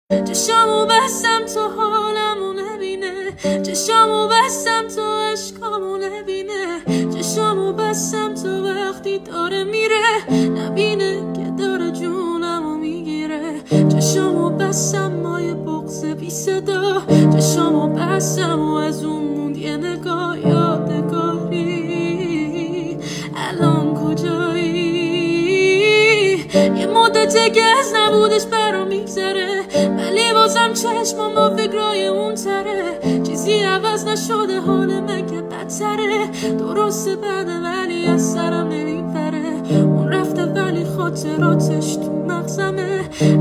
چشامو بستم تا حالمو نبینه، چشامو بستم تا عشقامو نبینه، چشامو بستم تا وقتی داره میره نبینه که داره جونمو میگیره. چشامو بستم مای بغض بی صدا، چشامو بستم و از اون موند یه نگاه یادگاری. الان کجایی؟ یه مدته که از نبودش برام میگذره، ولی بازم چشمم با فکرای اون تره. چیزی عوض نشده، حال مگه بدتره؟ درسته بده ولی از سرم نمیپره. اون رفته ولی خاطراتش تو مغزمه.